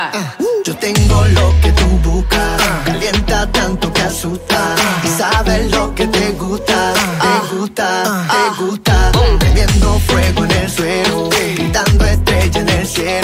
Yo tengo lo que tú buscas, calienta tanto que asusta, y sabes lo que te gusta, te gusta, te gusta. Prendiendo fuego en el suelo, gritando estrella en el cielo.